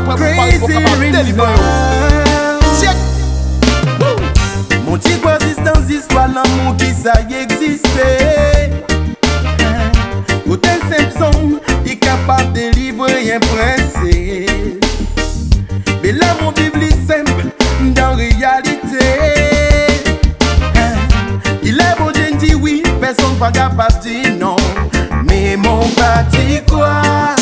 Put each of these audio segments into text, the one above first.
Crazy river. Mon petit persiste dans l'histoire, l'amour qui ça y existait. Hôtel Simpson, il est capable de livrer un princesse. Mais l'amour bibli simple, dans réalité. Il est beau de dire oui, personne pas capable de dire non. Mais mon parti quoi,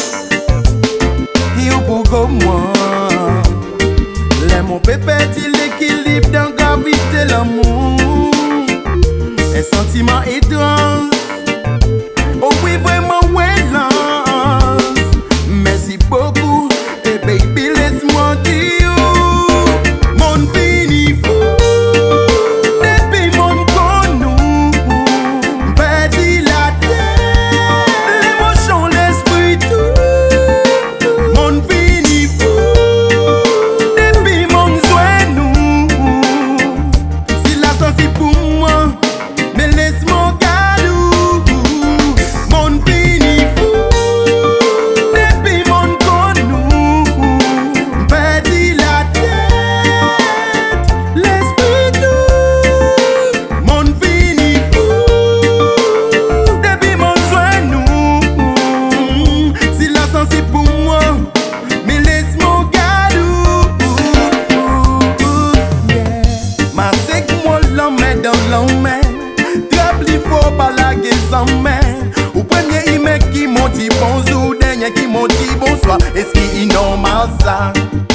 il est pour moi. Les mon pépé dit l'équilibre dans gravité l'amour. Un sentiment étrange. Oh oui, vraiment, ouais, lance. Merci beaucoup. Et baby, laisse-moi dire. Mon fini fou. Depuis mon connu. Perdu la tête. L'émotion, l'esprit, tout. Mon fini fou. Depuis mon soin, nous. Si la chance est pour moi. Mais laisse-moi garder. Ou premier email qui m'ont dit bonjour, dernier qui m'ont dit bonsoir. Est-ce qu'il est normal ça?